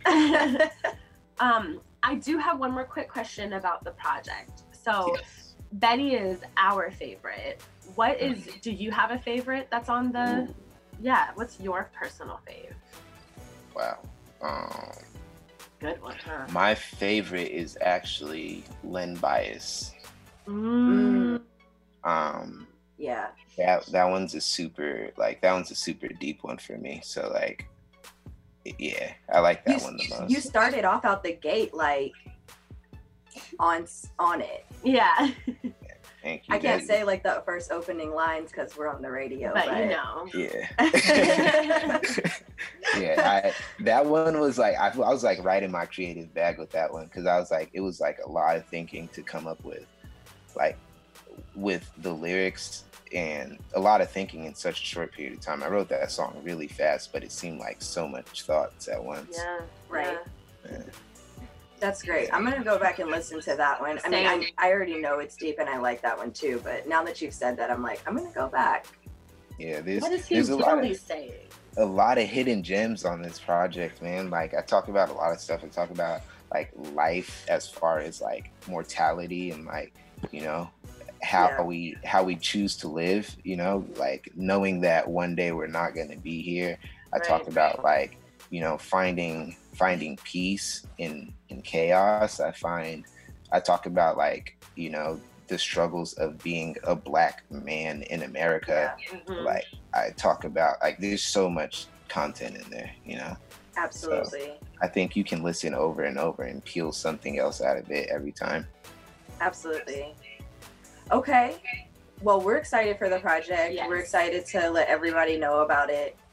um, I do have one more quick question about the project. So, Yes. Betty is our favorite. What is? Do you have a favorite that's on the? Ooh, Yeah. What's your personal fave? wow. Um, Good one, huh? my favorite is actually Len Bias. Mm. Um, Yeah. that that one's a super like that one's a super deep one for me. So like, yeah, I like that You, one the most. you started off out the gate like on on it. Yeah. Thank you. I can't That- say like the first opening lines because we're on the radio, But but, you know. Yeah. yeah, I, that one was like I, I was like right in my creative bag with that one because I was like it was like a lot of thinking to come up with, like with the lyrics and a lot of thinking in such a short period of time. I wrote that song really fast, but it seemed like so much thoughts at once. Yeah. Right. Yeah. That's great. I'm gonna go back and listen to that one. I mean, I, Same. I already know it's deep and I like that one too, but now that you've said that, I'm like, I'm gonna go back. Yeah, there's What is he there's a lot really of saying? a lot of hidden gems on this project, man. Like I talk about a lot of stuff. I talk about like life as far as like mortality and like, you know, how Yeah. we how we choose to live, you know, like knowing that one day we're not gonna be here. I talk Right. about like, you know, finding finding peace in in chaos. I find I talk about like, you know, the struggles of being a black man in America. Mhm. Like I talk about like there's so much content in there, you know. Absolutely. I think you can listen over and over and peel something else out of it every time. Absolutely. Okay. Well, we're excited for the project. Yes. We're excited to let everybody know about it.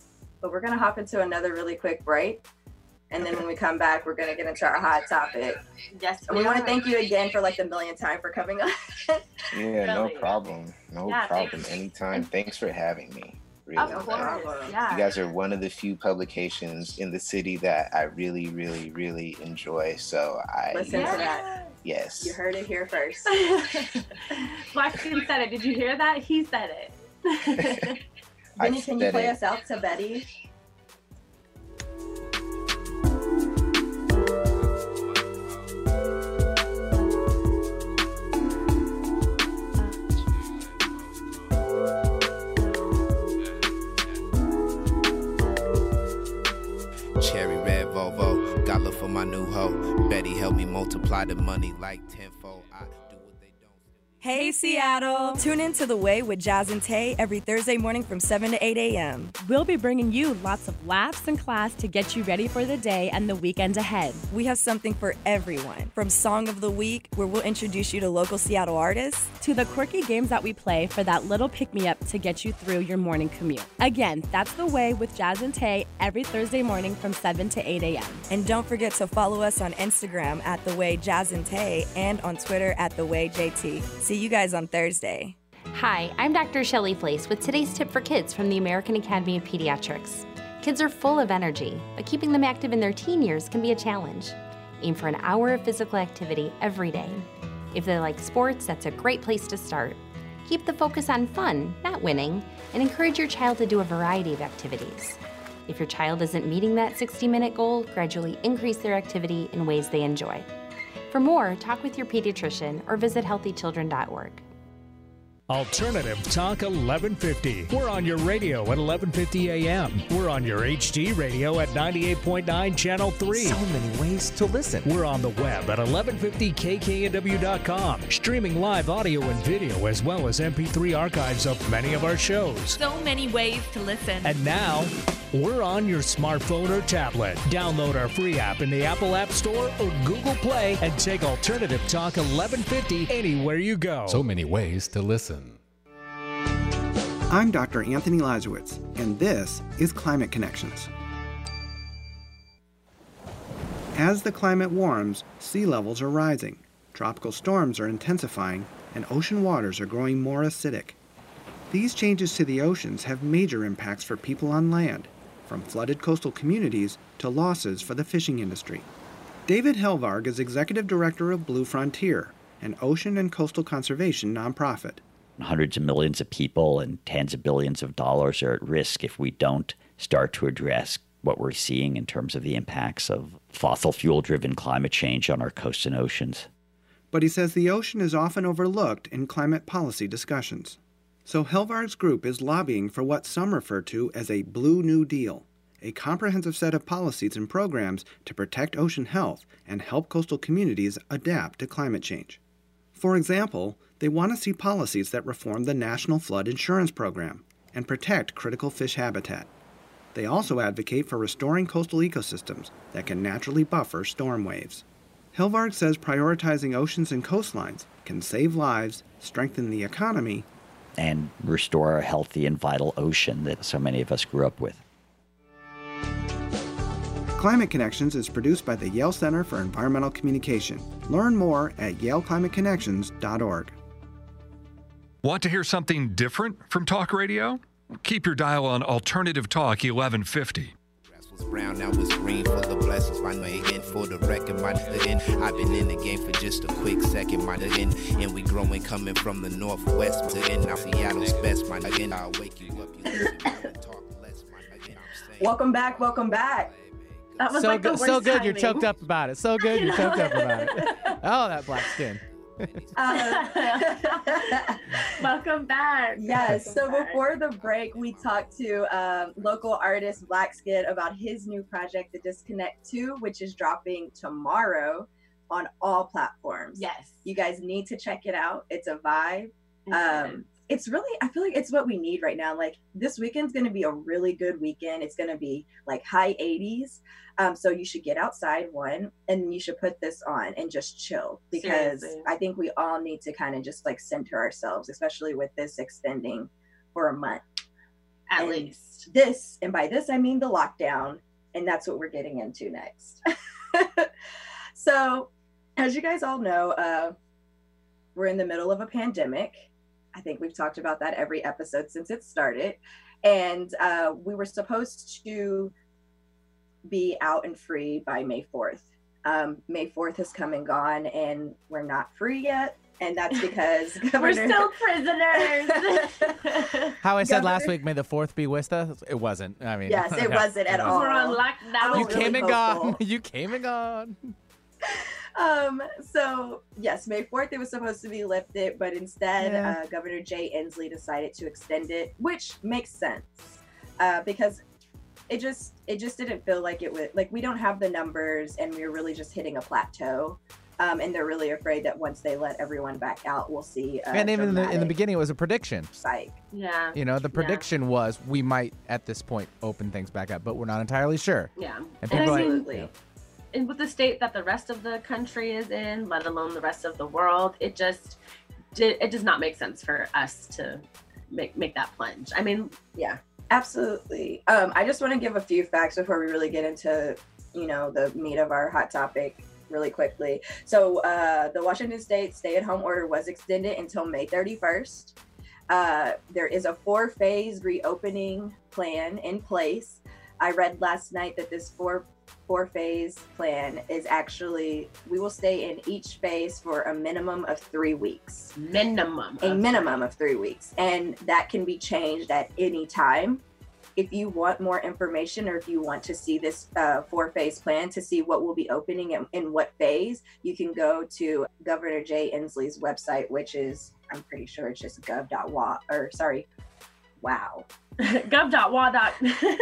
but we're going to hop into another really quick break. And then when we come back, we're going to get into our hot topic. Yes. And we want to thank you again for like the millionth time for coming on. Yeah, Really? no problem. No Yeah, problem. thanks. Anytime. Thanks for having me. Really. Of No course. problem. Yeah. You guys are one of the few publications in the city that I really, really, really enjoy. So I Listen Yeah. to that. yes. You heard it here first. Black Skin said it. Did you hear that? He said it. I Vinny, can you said play it. us out to Betty? Cherry red Volvo, got love for my new hoe. Betty help me multiply the money like tenfold. I do what they don't. Hey, Seattle! Tune in to The Way with Jazz and Tay every Thursday morning from seven to eight a.m. We'll be bringing you lots of laughs and class to get you ready for the day and the weekend ahead. We have something for everyone, from Song of the Week, where we'll introduce you to local Seattle artists, To the quirky games that we play for that little pick-me-up to get you through your morning commute. Again, that's The Way with Jazz and Tay every Thursday morning from seven to eight a.m. and don't forget to follow us on Instagram at The Way Jazz and Tay and on Twitter at The Way J T. See you guys on Thursday. Hi, I'm Doctor Shelley Flace with today's tip for kids from the American Academy of Pediatrics. Kids are full of energy, but keeping them active in their teen years can be a challenge. Aim for an hour of physical activity every day. If they like sports, that's a great place to start. Keep the focus on fun, not winning, and encourage your child to do a variety of activities. If your child isn't meeting that sixty-minute goal, gradually increase their activity in ways they enjoy. For more, talk with your pediatrician or visit healthy children dot org. Alternative Talk eleven fifty. We're on your radio at eleven fifty a m. We're on your H D radio at ninety-eight point nine Channel three. So many ways to listen. We're on the web at eleven fifty K K N W dot com, streaming live audio and video as well as M P three archives of many of our shows. So many ways to listen. And now, we're on your smartphone or tablet. Download our free app in the Apple App Store or Google Play and take Alternative Talk eleven fifty anywhere you go. So many ways to listen. I'm Doctor Anthony Lazowitz, and this is Climate Connections. As the climate warms, sea levels are rising, tropical storms are intensifying, and ocean waters are growing more acidic. These changes to the oceans have major impacts for people on land, from flooded coastal communities to losses for the fishing industry. David Helvarg is Executive Director of Blue Frontier, an ocean and coastal conservation nonprofit. Hundreds of millions of people and tens of billions of dollars are at risk if we don't start to address what we're seeing in terms of the impacts of fossil fuel-driven climate change on our coasts and oceans. But he says the ocean is often overlooked in climate policy discussions. So Helvarg's group is lobbying for what some refer to as a Blue New Deal, a comprehensive set of policies and programs to protect ocean health and help coastal communities adapt to climate change. For example, they want to see policies that reform the National Flood Insurance Program and protect critical fish habitat. They also advocate for restoring coastal ecosystems that can naturally buffer storm waves. Helvarg says prioritizing oceans and coastlines can save lives, strengthen the economy, and restore our healthy and vital ocean that so many of us grew up with. Climate Connections is produced by the Yale Center for Environmental Communication. Learn more at yale climate connections dot org. Want to hear something different from talk radio? Keep your dial on Alternative Talk eleven fifty. Was brown, now it's green, full of blessings. My name again for the record, my again. I've been in the game for just a quick second, my again. And we growing, coming from the northwest. Again, now Seattle's best, my again. I'll wake you up, you listen and talk less, my again. Welcome back, welcome back. That was so like the good, worst so good. timing. You're choked up about it. So good. You're choked up about it. Oh, that black skin. Uh, Welcome back. Yes. Welcome So back. before the break, we talked to um, local artist Black Skid about his new project, The Disconnect two, which is dropping tomorrow on all platforms. Yes. You guys need to check it out. It's a vibe. It Um, it's really, I feel like it's what we need right now. Like this weekend's going to be a really good weekend. It's going to be like high eighties. Um, so you should get outside one, and you should put this on and just chill, because Seriously. I think we all need to kind of just like center ourselves, especially with this extending for a month. At and least. This, and by this I mean the lockdown, and that's what we're getting into next. So, as you guys all know, uh, we're in the middle of a pandemic. I think we've talked about that every episode since it started. And uh, we were supposed to be out and free by May fourth. Um, May fourth has come and gone, and we're not free yet. And that's because Governor... we're still prisoners. How I said Governor... last week, may the fourth be with us. It wasn't. I mean, yes, it wasn't at all. We're on lockdown. You came really and hopeful. gone. You came and gone. Um, so yes, May fourth it was supposed to be lifted, but instead Yeah. uh, Governor Jay Inslee decided to extend it, which makes sense uh, because it just it just didn't feel like it would, like we don't have the numbers and we're really just hitting a plateau. Um, and they're really afraid that once they let everyone back out, we'll see. Uh, and even in the, in the dramatic beginning, it was a prediction. Psych. Yeah. You know, the Yeah. prediction was we might at this point open things back up, but we're not entirely sure. Yeah. And And people I like, mean, Absolutely. yeah. and with the state that the rest of the country is in, let alone the rest of the world, it just it does not make sense for us to make make that plunge. I mean, Yeah, absolutely. Um, I just want to give a few facts before we really get into, you know, the meat of our hot topic really quickly. So uh, the Washington State stay-at-home order was extended until May thirty-first. Uh, there is a four-phase reopening plan in place. I read last night that this four four phase plan is actually, we will stay in each phase for a minimum of three weeks. minimum. A of minimum of three weeks. And that can be changed at any time. If you want more information or if you want to see this uh, four phase plan to see what will be opening in, in what phase, you can go to Governor Jay Inslee's website, which is, I'm pretty sure it's just gov dot w a, or sorry, wow. gov dot w a.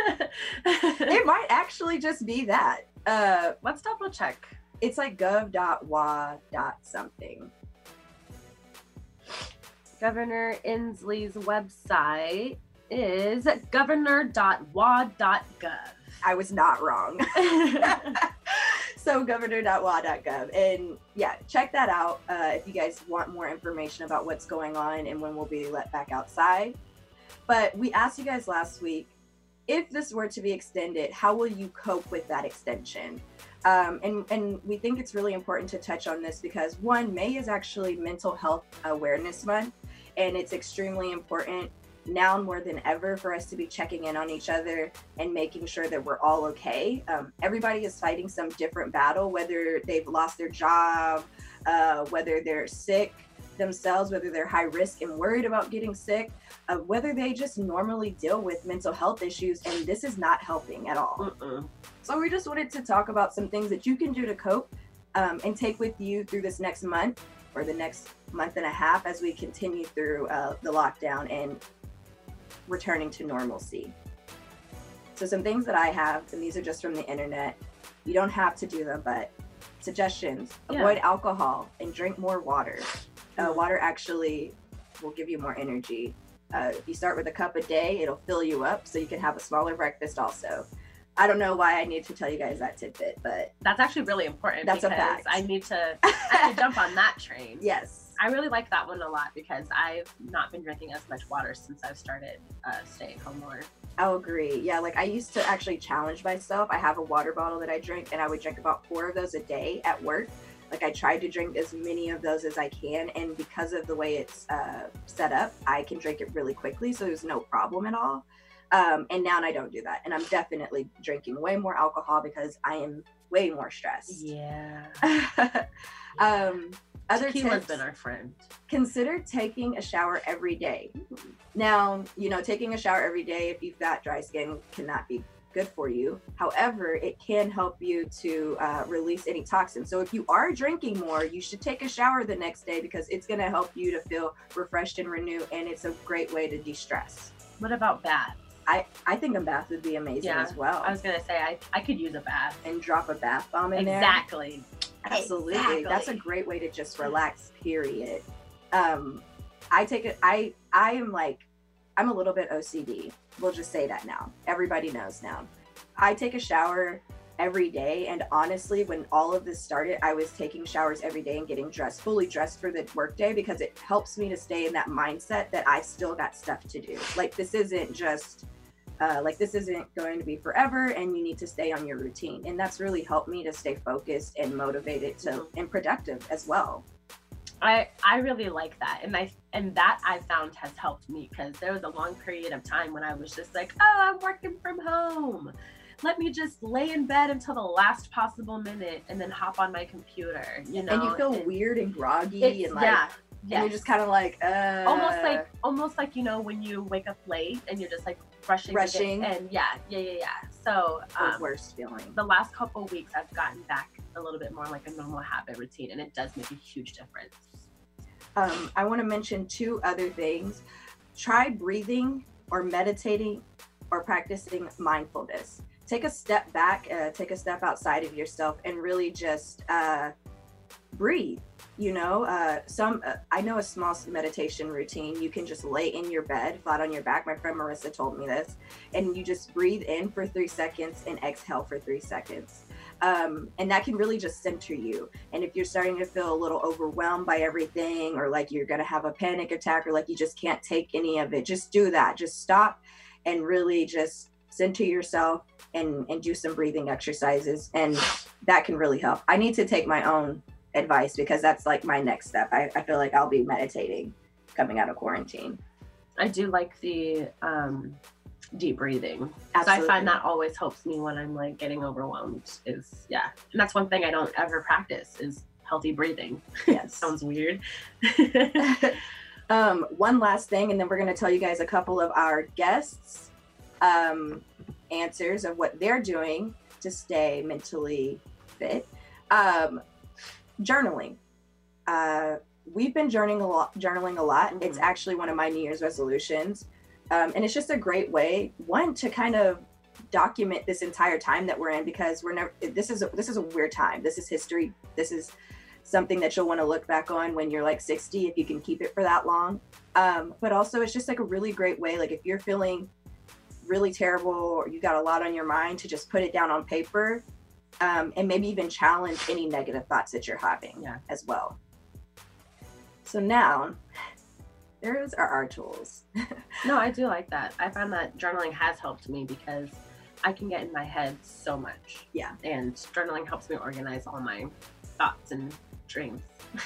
It might actually just be that. Uh, Let's double check. it's like gov dot w a dot something. Governor Inslee's website is governor dot w a dot gov. I was not wrong. So governor dot w a dot gov, and yeah, check that out uh, if you guys want more information about what's going on and when we'll be let back outside. But we asked you guys last week, if this were to be extended, how will you cope with that extension? Um, and, and we think it's really important to touch on this because one, May is actually Mental Health Awareness Month, and it's extremely important now more than ever for us to be checking in on each other and making sure that we're all okay. Um, everybody is fighting some different battle, whether they've lost their job, uh, whether they're sick themselves, whether they're high risk and worried about getting sick, uh, whether they just normally deal with mental health issues, and this is not helping at all. Mm-mm. So we just wanted to talk about some things that you can do to cope um, and take with you through this next month or the next month and a half as we continue through uh, the lockdown and returning to normalcy. So some things that I have, and these are just from the internet, you don't have to do them, but suggestions: Yeah. avoid alcohol and drink more water. Uh, water actually will give you more energy. Uh, if you start with a cup a day, it'll fill you up so you can have a smaller breakfast also. I don't know why I need to tell you guys that tidbit, but That's actually really important. That's a because fact. I need to I have to jump on that train. yes. I really like that one a lot because I've not been drinking as much water since I've started uh, staying home more. I'll agree. Yeah, like I used to actually challenge myself. I have a water bottle that I drink, and I would drink about four of those a day at work. Like I tried to drink as many of those as I can, and because of the way it's uh, set up, I can drink it really quickly, so there's no problem at all. Um, and now I don't do that, and I'm definitely drinking way more alcohol because I am way more stressed. Yeah. um, other Tequila's tips: been our friend. consider taking a shower every day. Now, you know, taking a shower every day, if you've got dry skin, cannot be good for you. However, it can help you to uh, release any toxins. So if you are drinking more, you should take a shower the next day because it's going to help you to feel refreshed and renewed, and it's a great way to de-stress. What about baths? I, I think a bath would be amazing Yeah, as well. I was gonna say I, I could use a bath. And drop a bath bomb in there. Exactly. Absolutely. Exactly. That's a great way to just relax, period. Um, I take it, I, I am like, I'm a little bit O C D. We'll just say that now. Everybody knows now. I take a shower every day. And honestly, when all of this started, I was taking showers every day and getting dressed, fully dressed for the workday, because it helps me to stay in that mindset that I still got stuff to do. Like, this isn't just uh, like this isn't going to be forever and you need to stay on your routine. And that's really helped me to stay focused and motivated to mm-hmm. and productive as well. I, I really like that. And I and that I found has helped me, because there was a long period of time when I was just like, oh, I'm working from home. Let me just lay in bed until the last possible minute and then hop on my computer, you know? And you feel and weird and groggy and like, yeah, yes. and you're just kind of like, uh. Almost like, almost like, you know, when you wake up late and you're just like rushing. Rushing. And yeah, yeah, yeah, yeah. So, um, the worst feeling. The last couple of weeks, I've gotten back a little bit more like a normal habit routine, and it does make a huge difference. Um, I want to mention two other things. Try breathing or meditating or practicing mindfulness. Take a step back, uh, take a step outside of yourself and really just uh, breathe. You know, uh, some, uh, I know a small meditation routine. You can just lay in your bed, flat on your back. My friend Marissa told me this. And you just breathe in for three seconds and exhale for three seconds. Um, and that can really just center you. And if you're starting to feel a little overwhelmed by everything, or like you're going to have a panic attack, or like you just can't take any of it, just do that. Just stop and really just center yourself and, and do some breathing exercises. And that can really help. I need to take my own advice because that's like my next step. I, I feel like I'll be meditating coming out of quarantine. I do like the um, deep breathing. Absolutely. So I find that always helps me when I'm like getting overwhelmed is, yeah. And that's one thing I don't ever practice is healthy breathing. Yes. Sounds weird. um, one last thing, and then we're going to tell you guys a couple of our guests' um, answers of what they're doing to stay mentally fit. Um, journaling. Uh, we've been journaling a lot, journaling a lot. Mm-hmm. It's actually one of my New Year's resolutions. Um, and it's just a great way, one, to kind of document this entire time that we're in, because we're never, this is, a, this is a weird time. This is history. This is something that you'll want to look back on when you're like sixty, if you can keep it for that long. Um, but also it's just like a really great way. Like if you're feeling really terrible or you got a lot on your mind, to just put it down on paper. Um, and maybe even challenge any negative thoughts that you're having yeah. as well. So now, there's our, our tools. No, I do like that. I find that journaling has helped me because I can get in my head so much. Yeah. And journaling helps me organize all my thoughts and dreams.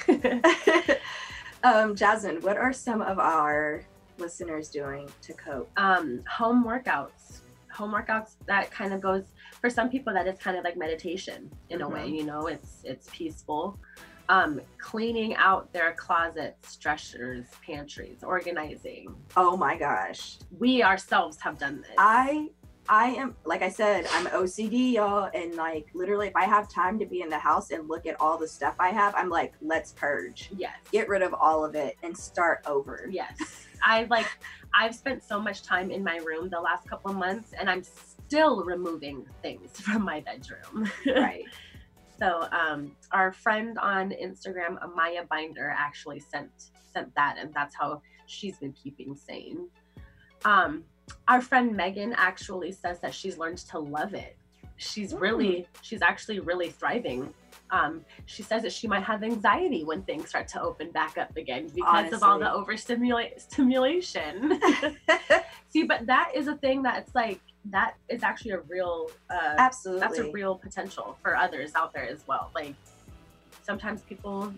um, Jasmine, what are some of our listeners doing to cope? Um, home workouts. Home workouts, that kind of goes, for some people that is kind of like meditation in mm-hmm. a way, you know, it's it's peaceful. Um, cleaning out their closets, dressers, pantries, organizing. Oh my gosh. We ourselves have done this. I I am, like I said, I'm O C D, y'all, and like literally if I have time to be in the house and look at all the stuff I have, I'm like, let's purge. Yes. Get rid of all of it and start over. Yes. I like, I've spent so much time in my room the last couple of months, and I'm still removing things from my bedroom. Right. So um, our friend on Instagram, Amaya Binder, actually sent sent that, and that's how she's been keeping sane. Um, our friend Megan actually says that she's learned to love it. She's Ooh. really, she's actually really thriving. Um, she says that she might have anxiety when things start to open back up again because Honestly. of all the overstimulate stimulation. See, but that is a thing that it's like, that is actually a real, uh, absolutely, that's a real potential for others out there as well. Like sometimes people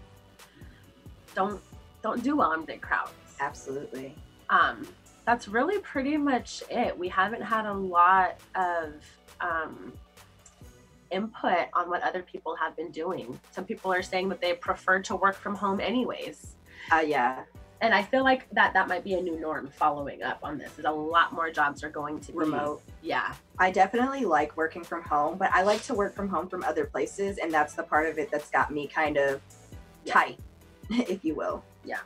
don't, don't do well in big crowds. Absolutely. Um, that's really pretty much it. We haven't had a lot of, um, input on what other people have been doing. Some people are saying that they prefer to work from home anyways. Uh, yeah. And I feel like that that might be a new norm following up on this. Is a lot more jobs are going to be remote. Yeah. I definitely like working from home, but I like to work from home from other places. And that's the part of it that's got me kind of yeah. tight, if you will. Yeah.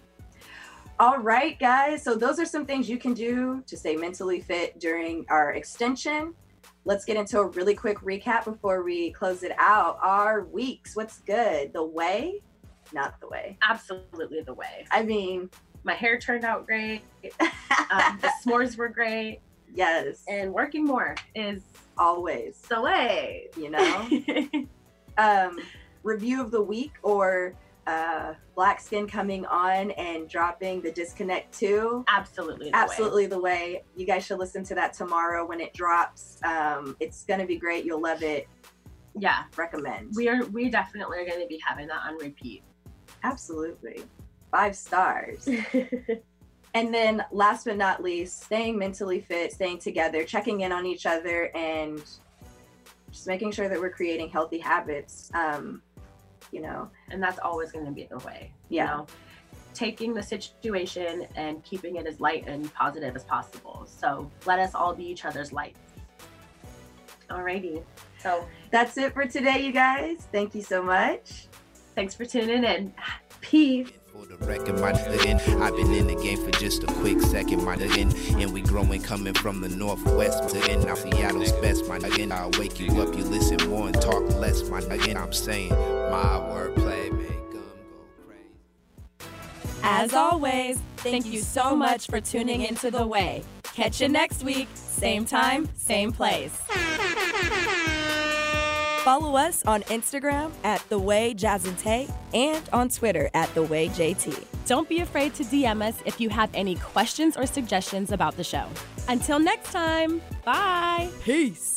All right, guys. So those are some things you can do to stay mentally fit during our extension. Let's get into a really quick recap before we close it out. Our weeks, what's good? The way? Not the way. Absolutely the way. I mean, my hair turned out great. um, the s'mores were great. Yes. And working more is always the way, you know? um, review of the week or uh, Black Skin coming on and dropping the Disconnect two. Absolutely the Absolutely way. the way. You guys should listen to that tomorrow when it drops. Um, it's going to be great. You'll love it. Yeah. Recommend. We are, we definitely are going to be having that on repeat. Absolutely. Five stars. And then last but not least, staying mentally fit, staying together, checking in on each other, and just making sure that we're creating healthy habits. Um, you know, and that's always going to be the way. Yeah. You know, taking the situation and keeping it as light and positive as possible. So let us all be each other's light. Alrighty. So that's it for today, you guys. Thank you so much. Thanks for tuning in. Peace. For the record, my nigga, I've been in the game for just a quick second, my nigga, and we growing coming from the northwest, my nigga, now Seattle's best, my nigga, I'll wake you up, you listen more and talk less, my nigga, I'm saying, my wordplay make them go crazy. As always, thank you so much for tuning into The Way. Catch you next week, same time, same place. Follow us on Instagram at The Way Jazz and Tay and on Twitter at The Way J T. Don't be afraid to D M us if you have any questions or suggestions about the show. Until next time, bye. Peace.